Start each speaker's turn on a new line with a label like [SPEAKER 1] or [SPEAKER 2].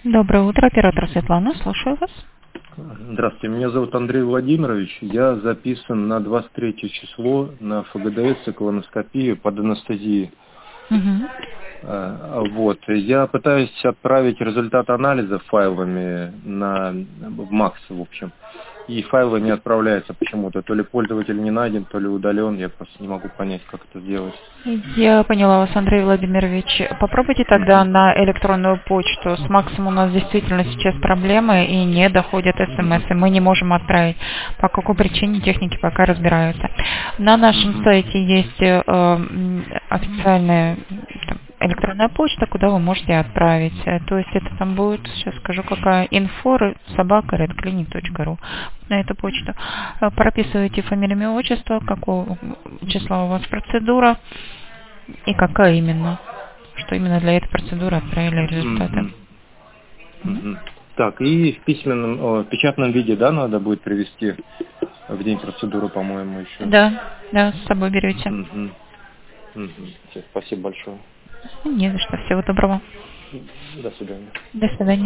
[SPEAKER 1] Доброе утро, оператор Светлана, слушаю вас.
[SPEAKER 2] Здравствуйте, меня зовут Андрей Владимирович. Я записан на 23 число на ФГДС и колоноскопию под анестезией. Вот. Я пытаюсь отправить результат анализа файлами в МАКС, в общем. И файлы не отправляются почему-то. То ли пользователь не найден, то ли удален. Я просто не могу понять, как это сделать.
[SPEAKER 1] Я поняла вас, Андрей Владимирович. Попробуйте тогда на электронную почту. С МАКСом у нас действительно сейчас проблемы и не доходят смс, и мы не можем отправить. По какой причине техники пока разбираются. На нашем сайте есть официальная электронная почта, куда вы можете отправить. То есть это там будет, сейчас скажу какая, info@redclinic.ru. На эту почту прописываете фамилию, имя, отчество, какого числа у вас процедура и какая именно. Что именно для этой процедуры отправили результаты.
[SPEAKER 2] Так, и в печатном виде, да, надо будет привезти в день процедуры, по-моему, еще?
[SPEAKER 1] Да, с собой берете.
[SPEAKER 2] Спасибо большое.
[SPEAKER 1] Не за что. Всего доброго.
[SPEAKER 2] До свидания.
[SPEAKER 1] До свидания.